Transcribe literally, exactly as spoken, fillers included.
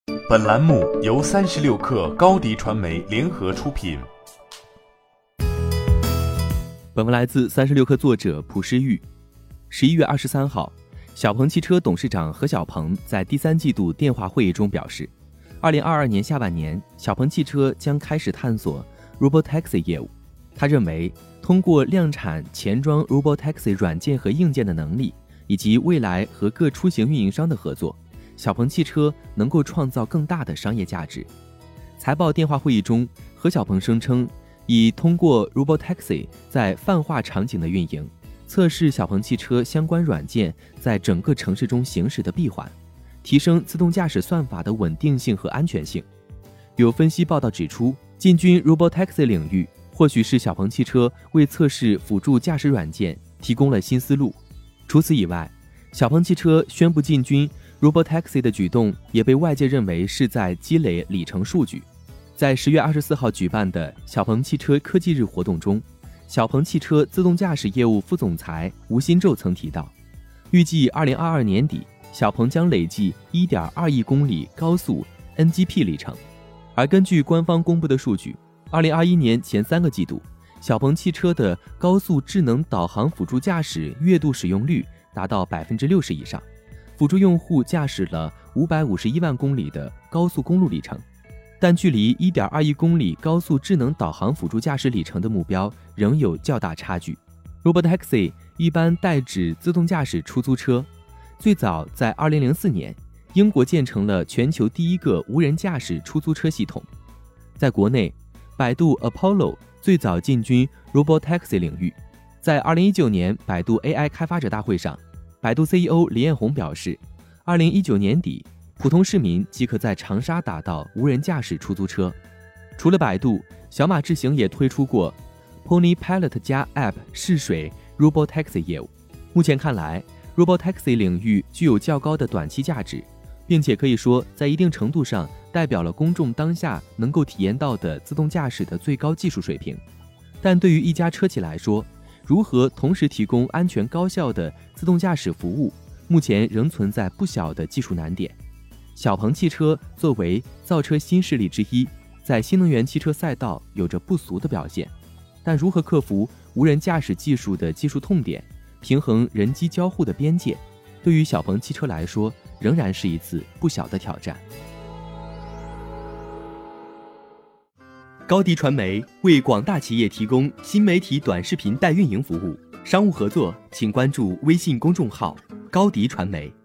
本栏目由三十六氪高迪传媒联合出品。 本文来自三十六氪作者朴诗玉。十一月二十三号，小鹏汽车董事长何小鹏在第三季度电话会议中表示，二零二二年下半年，小鹏汽车将开始探索 Robotaxi 业务。他认为，通过量产前装 Robotaxi 软件和硬件的能力，以及未来和各出行运营商的合作，小鹏汽车能够创造更大的商业价值。财报电话会议中，何小鹏声称，已通过 Robotaxi 在泛化场景的运营，测试小鹏汽车相关软件在整个城市中行驶的闭环，提升自动驾驶算法的稳定性和安全性。有分析报道指出，进军 Robotaxi 领域或许是小鹏汽车为测试辅助驾驶软件提供了新思路。除此以外，小鹏汽车宣布进军 Robotaxi 的举动也被外界认为是在积累里程数据。在十月二十四号举办的小鹏汽车科技日活动中，小鹏汽车自动驾驶业务副总裁吴新宙曾提到，预计二零二二年底，小鹏将累计 一点二亿公里高速 N G P 里程。而根据官方公布的数据，二零二一年前三个季度，小鹏汽车的高速智能导航辅助驾驶月度使用率达到 百分之六十 以上，辅助用户驾驶了五百五十一万公里的高速公路里程。但距离 一点二亿公里高速智能导航辅助驾驶里程的目标仍有较大差距。 Robotaxi 一般代指自动驾驶出租车，最早在二零零四年，英国建成了全球第一个无人驾驶出租车系统。在国内，百度 Apollo 最早进军 Robotaxi 领域。在二零一九年百度 A I 开发者大会上，百度 C E O 李彦宏表示，二零一九年底，普通市民即可在长沙打到无人驾驶出租车。除了百度，小马智行也推出过 Pony Pilot 加 App 试水 Robotaxi 业务。目前看来， Robotaxi 领域具有较高的短期价值，并且可以说在一定程度上代表了公众当下能够体验到的自动驾驶的最高技术水平。但对于一家车企来说，如何同时提供安全高效的自动驾驶服务，目前仍存在不小的技术难点。小鹏汽车作为造车新势力之一，在新能源汽车赛道有着不俗的表现，但如何克服无人驾驶技术的技术痛点，平衡人机交互的边界，对于小鹏汽车来说仍然是一次不小的挑战。高迪传媒为广大企业提供新媒体短视频代运营服务，商务合作请关注微信公众号高迪传媒。